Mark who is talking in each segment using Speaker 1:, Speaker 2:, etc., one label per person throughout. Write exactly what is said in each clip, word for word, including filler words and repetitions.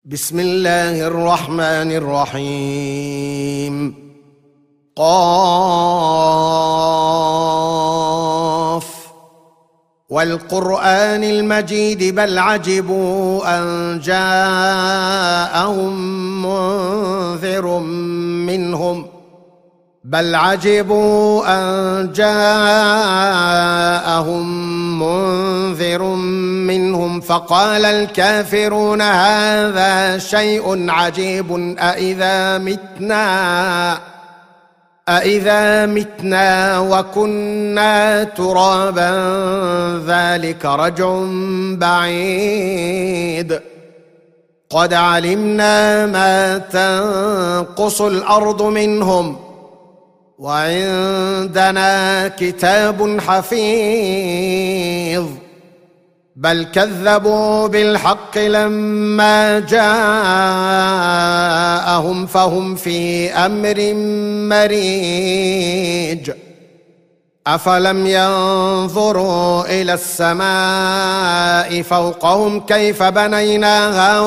Speaker 1: بسم الله الرحمن الرحيم. قاف والقرآن المجيد بل عجبوا أن جاءهم منذر منهم بل عجبوا أن جاءهم منذر منهم فقال الكافرون هذا شيء عجيب أإذا متنا أإذا متنا وكنا ترابا ذلك رجع بعيد قد علمنا ما تنقص الأرض منهم وعندنا كتاب حفيظ بل كذبوا بالحق لما جاءهم فهم في أمر مريج أفلم ينظروا إلى السماء فوقهم كيف بنيناها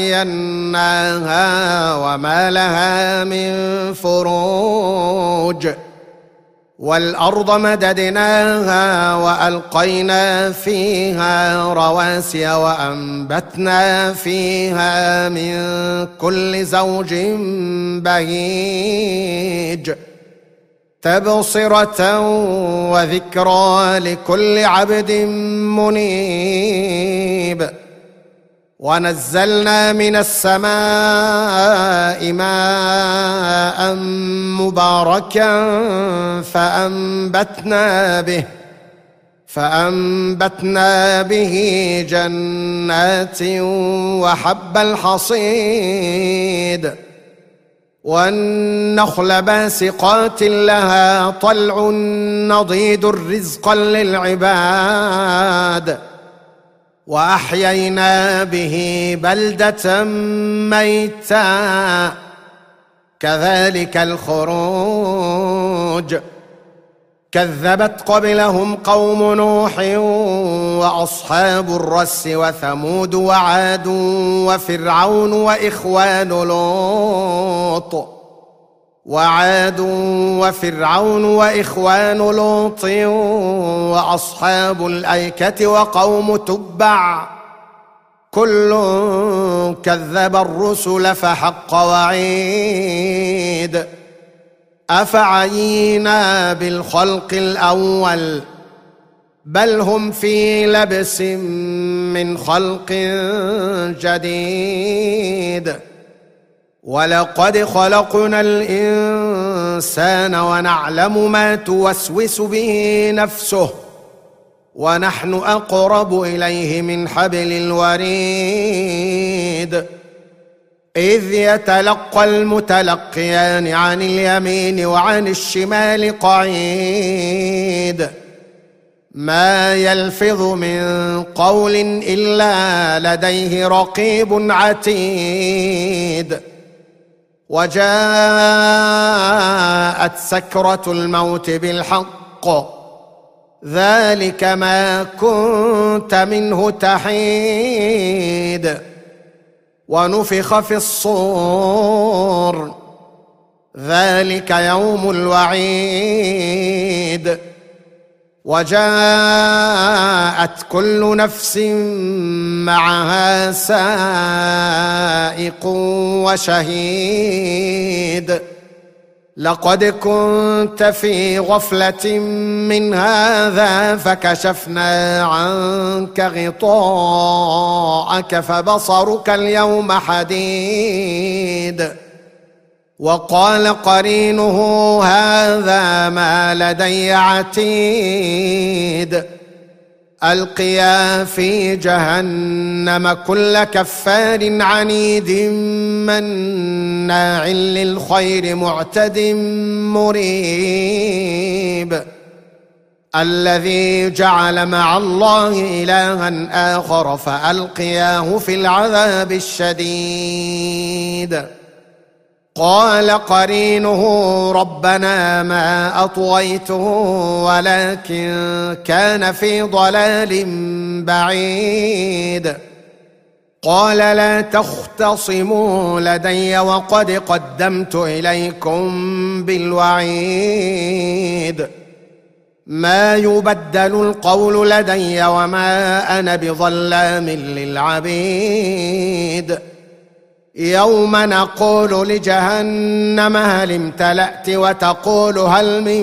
Speaker 1: وزيناها وما لها من فروج والأرض مددناها وألقينا فيها رواسي وأنبتنا فيها من كل زوج بهيج تبصرة وذكرى لكل عبد منيب ونزلنا من السماء ماء مباركا فأنبتنا به فأنبتنا به جنات وحب الحصيد والنخل باسقات لها طلع نضيد رزقا للعباد وأحيينا به بلدة ميتا كذلك الخروج كذبت قبلهم قوم نوح وأصحاب الرس وثمود وعاد وفرعون وإخوان لوط وعاد وفرعون وإخوان لوط وأصحاب الأيكة وقوم تبع كل كذب الرسل فحق وعيد أفعينا بالخلق الأول بل هم في لبس من خلق جديد ولقد خلقنا الإنسان ونعلم ما توسوس به نفسه ونحن أقرب إليه من حبل الوريد إذ يتلقى المتلقيان عن اليمين وعن الشمال قعيد ما يلفظ من قول إلا لديه رقيب عتيد وجاءت سكرة الموت بالحق ذلك ما كنت منه تحيد ونفخ في الصور ذلك يوم الوعيد وجاءت كل نفس معها سائق وشهيد لقد كنت في غفلة من هذا فكشفنا عنك غطاءك فبصرك اليوم حديد وقال قرينه هذا ما لدي عتيد ألقيا في جهنم كل كفار عنيد مناع للخير معتد مريب الذي جعل مع الله إلها آخر فألقياه في العذاب الشديد قال قرينه ربنا ما أطغيته ولكن كان في ضلال بعيد قال لا تختصموا لدي وقد قدمت إليكم بالوعيد ما يبدل القول لدي وما أنا بظلام للعبيد يوم نقول لجهنم هل امتلأت وتقول هل من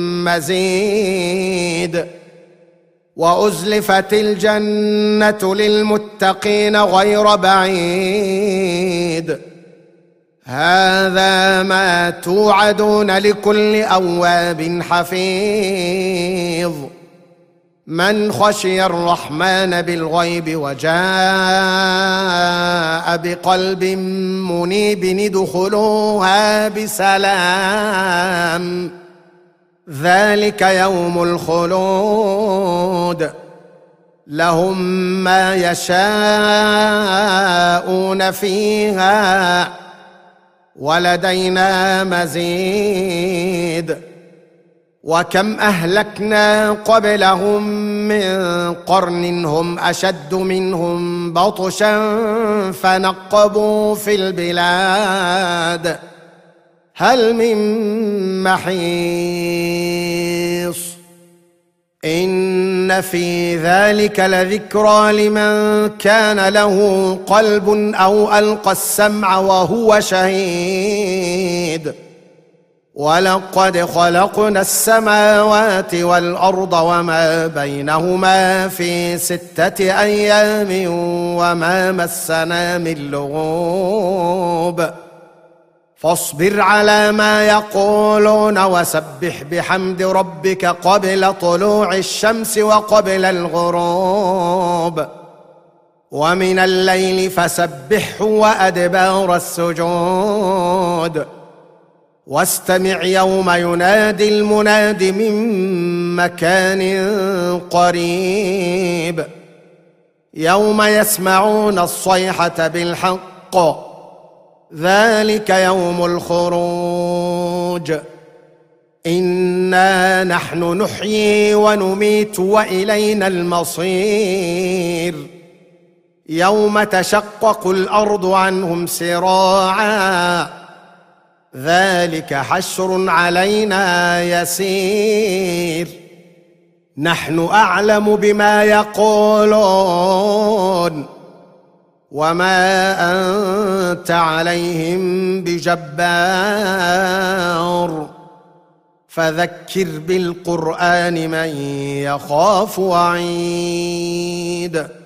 Speaker 1: مزيد وأزلفت الجنة للمتقين غير بعيد هذا ما توعدون لكل أواب حفيظ من خشي الرحمن بالغيب وجاء بقلب منيب ادخلوها بسلام ذلك يوم الخلود لهم ما يشاءون فيها ولدينا مزيد وكم أهلكنا قبلهم من قرن هم أشد منهم بطشا فنقبوا في البلاد هل من محيص إن في ذلك لذكرى لمن كان له قلب أو ألقى السمع وهو شهيد ولقد خلقنا السماوات والأرض وما بينهما في ستة أيام وما مسنا من لغوب فاصبر على ما يقولون وسبح بحمد ربك قبل طلوع الشمس وقبل الغروب ومن الليل فسبحه وأدبار السجود واستمع يوم ينادي المناد من مكان قريب يوم يسمعون الصيحة بالحق ذلك يوم الخروج إنا نحن نحيي ونميت وإلينا المصير يوم تشقق الأرض عنهم سراعا ذلك حشر علينا يسير نحن أعلم بما يقولون وما أنت عليهم بجبار فذكر بالقرآن من يخاف وعيد